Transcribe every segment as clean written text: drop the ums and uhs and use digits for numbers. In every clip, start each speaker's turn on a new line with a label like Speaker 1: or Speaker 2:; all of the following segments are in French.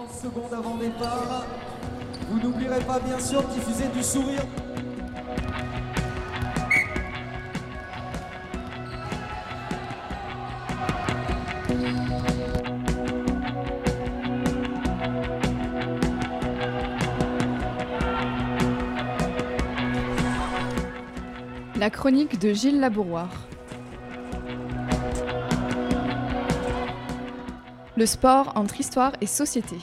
Speaker 1: 30 secondes avant départ. Vous n'oublierez pas bien sûr de diffuser du sourire.
Speaker 2: La chronique de Gilles Labouroire. Le sport entre histoire et société.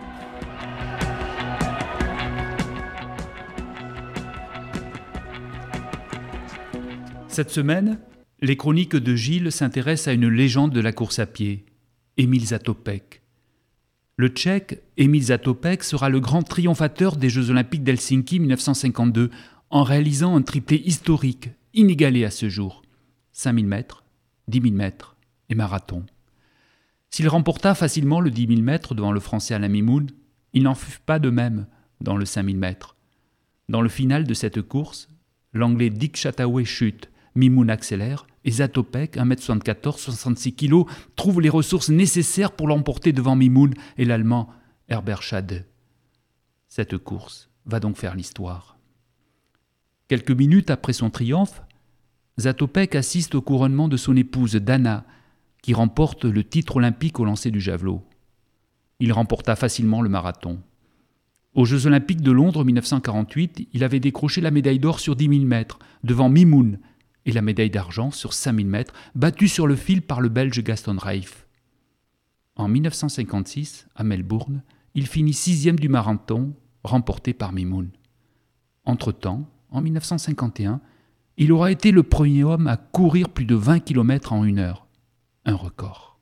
Speaker 3: Cette semaine, les chroniques de Gilles s'intéressent à une légende de la course à pied, Emil Zatopek. Le Tchèque Emil Zatopek sera le grand triomphateur des Jeux Olympiques d'Helsinki 1952 en réalisant un triplé historique, inégalé à ce jour. 5000 mètres, 10 000 mètres et marathon. S'il remporta facilement le 10 000 mètres devant le Français Alain Mimoun, il n'en fut pas de même dans le 5000 mètres. Dans le final de cette course, l'Anglais Dick Chataway chute, Mimoun accélère et Zatopek, 1m74, 66 kg, trouve les ressources nécessaires pour l'emporter devant Mimoun et l'Allemand Herbert Schade. Cette course va donc faire l'histoire. Quelques minutes après son triomphe, Zatopek assiste au couronnement de son épouse Dana, qui remporte le titre olympique au lancer du javelot. Il remporta facilement le marathon. Aux Jeux Olympiques de Londres 1948, il avait décroché la médaille d'or sur 10 000 mètres devant Mimoun et la médaille d'argent sur 5 000 mètres, battue sur le fil par le Belge Gaston Reif. En 1956, à Melbourne, il finit 6e du marathon, remporté par Mimoun. Entre-temps, en 1951, il aura été le premier homme à courir plus de 20 km en 1 heure. Un record.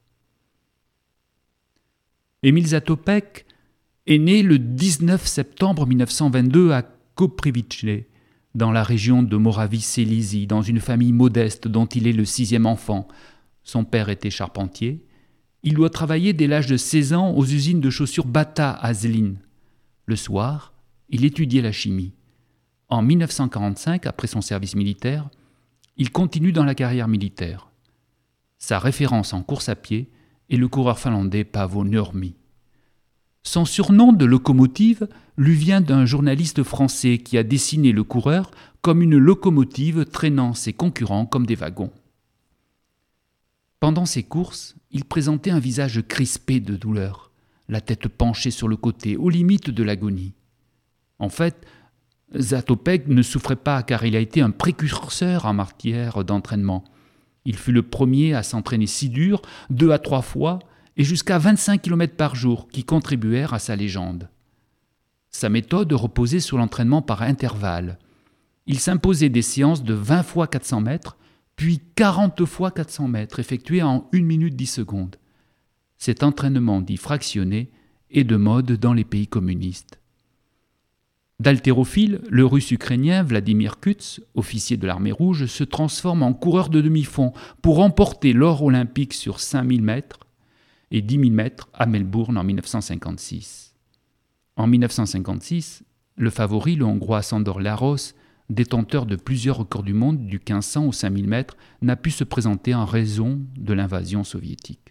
Speaker 3: Emil Zatopek est né le 19 septembre 1922 à Koprivice, dans la région de Moravie-Silésie, dans une famille modeste dont il est le 6e enfant. Son père était charpentier. Il doit travailler dès l'âge de 16 ans aux usines de chaussures Bata à Zlín. Le soir, il étudiait la chimie. En 1945, après son service militaire, il continue dans la carrière militaire. Sa référence en course à pied est le coureur finlandais Paavo Nurmi. Son surnom de locomotive lui vient d'un journaliste français qui a dessiné le coureur comme une locomotive traînant ses concurrents comme des wagons. Pendant ses courses, il présentait un visage crispé de douleur, la tête penchée sur le côté, aux limites de l'agonie. En fait, Zatopek ne souffrait pas car il a été un précurseur en matière d'entraînement. Il fut le premier à s'entraîner si dur, 2 à 3 fois, et jusqu'à 25 km par jour, qui contribuèrent à sa légende. Sa méthode reposait sur l'entraînement par intervalles. Il s'imposait des séances de 20 fois 400 mètres, puis 40 fois 400 mètres, effectuées en 1 minute 10 secondes. Cet entraînement dit fractionné est de mode dans les pays communistes. D'haltérophile, le russe ukrainien Vladimir Kutz, officier de l'armée rouge, se transforme en coureur de demi-fond pour remporter l'or olympique sur 5000 mètres et 10 000 mètres à Melbourne en 1956. En 1956, le favori, le Hongrois Sándor Láros, détenteur de plusieurs records du monde du 1500 au 5000 mètres, n'a pu se présenter en raison de l'invasion soviétique.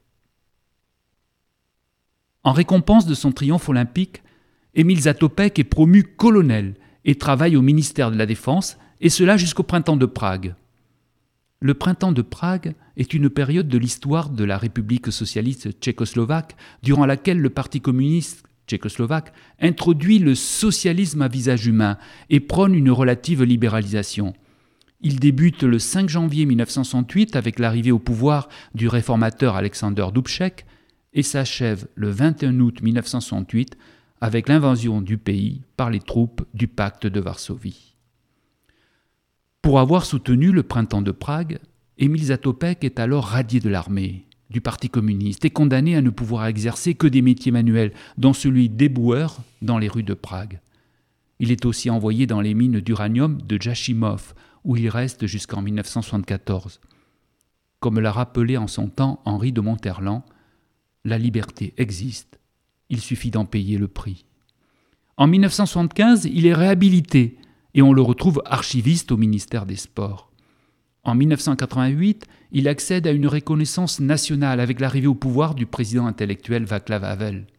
Speaker 3: En récompense de son triomphe olympique, Emil Zatopek est promu colonel et travaille au ministère de la Défense, et cela jusqu'au printemps de Prague. Le printemps de Prague est une période de l'histoire de la République socialiste tchécoslovaque durant laquelle le Parti communiste tchécoslovaque introduit le socialisme à visage humain et prône une relative libéralisation. Il débute le 5 janvier 1968 avec l'arrivée au pouvoir du réformateur Alexander Dubček et s'achève le 21 août 1968 avec l'invasion du pays par les troupes du pacte de Varsovie. Pour avoir soutenu le printemps de Prague, Emil Zatopek est alors radié de l'armée, du Parti communiste et condamné à ne pouvoir exercer que des métiers manuels, dont celui d'éboueur dans les rues de Prague. Il est aussi envoyé dans les mines d'uranium de Jachimov, où il reste jusqu'en 1974. Comme l'a rappelé en son temps Henri de Monterland, la liberté existe. Il suffit d'en payer le prix. En 1975, il est réhabilité et on le retrouve archiviste au ministère des Sports. En 1988, il accède à une reconnaissance nationale avec l'arrivée au pouvoir du président intellectuel Václav Havel.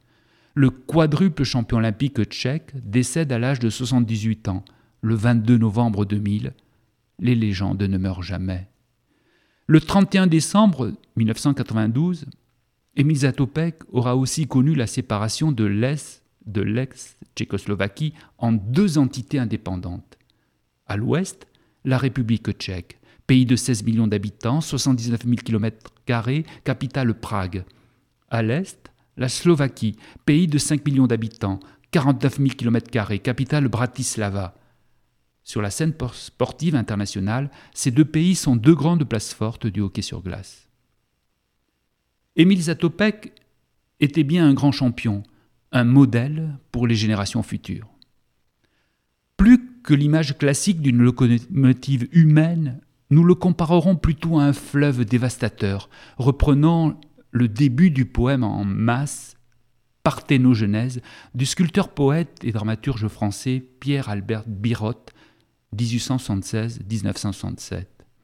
Speaker 3: Le quadruple champion olympique tchèque décède à l'âge de 78 ans, le 22 novembre 2000. Les légendes ne meurent jamais. Le 31 décembre 1992, Emil Zatopek aura aussi connu la séparation de l'ex-Tchécoslovaquie en deux entités indépendantes. À l'ouest, la République tchèque, pays de 16 millions d'habitants, 79 000 km², capitale Prague. À l'est, la Slovaquie, pays de 5 millions d'habitants, 49 000 km², capitale Bratislava. Sur la scène sportive internationale, ces deux pays sont deux grandes places fortes du hockey sur glace. Emil Zatopek était bien un grand champion, un modèle pour les générations futures. Plus que l'image classique d'une locomotive humaine, nous le comparerons plutôt à un fleuve dévastateur, reprenant le début du poème en masse, Parthénogenèse, du sculpteur-poète et dramaturge français Pierre-Albert Birotte, 1876-1967.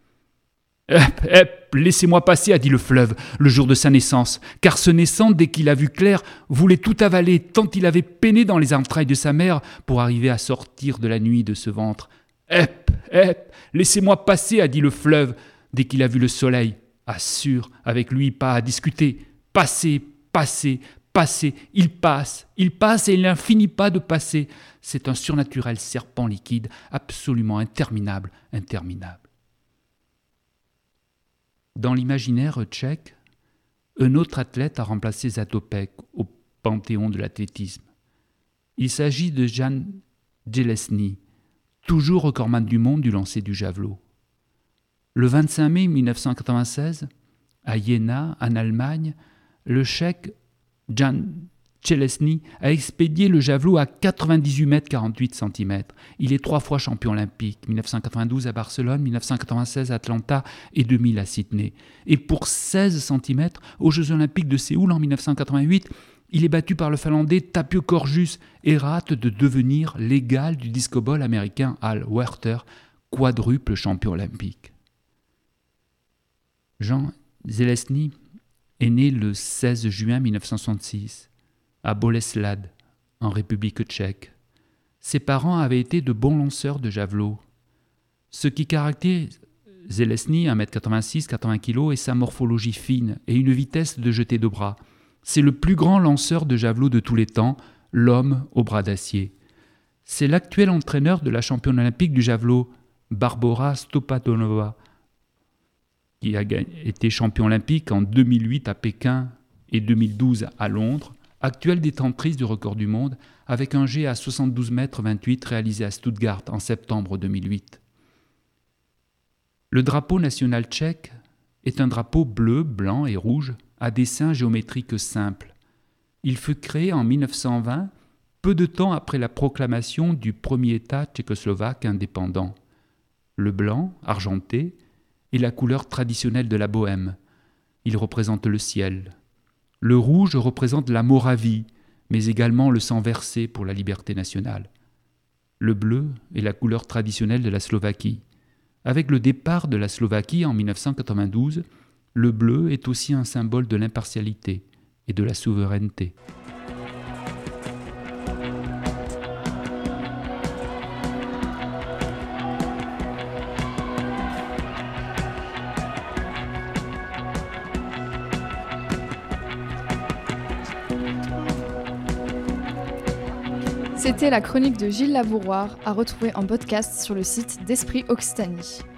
Speaker 3: Laissez-moi passer, a dit le fleuve, le jour de sa naissance, car ce naissant, dès qu'il a vu clair, voulait tout avaler, tant il avait peiné dans les entrailles de sa mère pour arriver à sortir de la nuit de ce ventre. Laissez-moi passer, a dit le fleuve, dès qu'il a vu le soleil. Assure, avec lui, pas à discuter. Passez, passez, passez, il passe et il n'en finit pas de passer. C'est un surnaturel serpent liquide, absolument interminable. Dans l'imaginaire tchèque, un autre athlète a remplacé Zatopek au panthéon de l'athlétisme. Il s'agit de Jan Železný, toujours recordman du monde du lancer du javelot. Le 25 mai 1996, à Jena, en Allemagne, le Tchèque Jan Železný a expédié le javelot à 98 mètres 48 cm. Il est 3 fois champion olympique, 1992 à Barcelone, 1996 à Atlanta et 2000 à Sydney. Et pour 16 cm, aux Jeux olympiques de Séoul en 1988, il est battu par le Finlandais Tapio Korjus et rate de devenir l'égal du disco-ball américain Al Werter, quadruple champion olympique. Jan Železný est né le 16 juin 1966 à Boleslav, en République tchèque. Ses parents avaient été de bons lanceurs de javelot. Ce qui caractérise Železný, 1m86, 80 kg, est sa morphologie fine et une vitesse de jeté de bras. C'est le plus grand lanceur de javelot de tous les temps, l'homme au bras d'acier. C'est l'actuel entraîneur de la championne olympique du javelot, Barbora Stopatonova, qui a été champion olympique en 2008 à Pékin et 2012 à Londres, actuelle détentrice du record du monde, avec un jet à 72 mètres 28 réalisé à Stuttgart en septembre 2008. Le drapeau national tchèque est un drapeau bleu, blanc et rouge à dessin géométrique simple. Il fut créé en 1920, peu de temps après la proclamation du premier État tchécoslovaque indépendant. Le blanc, argenté, est la couleur traditionnelle de la Bohème. Il représente le ciel. Le rouge représente la Moravie, mais également le sang versé pour la liberté nationale. Le bleu est la couleur traditionnelle de la Slovaquie. Avec le départ de la Slovaquie en 1992, le bleu est aussi un symbole de l'impartialité et de la souveraineté.
Speaker 2: C'était la chronique de Gilles Labouroir, à retrouver en podcast sur le site d'Esprit Occitanie.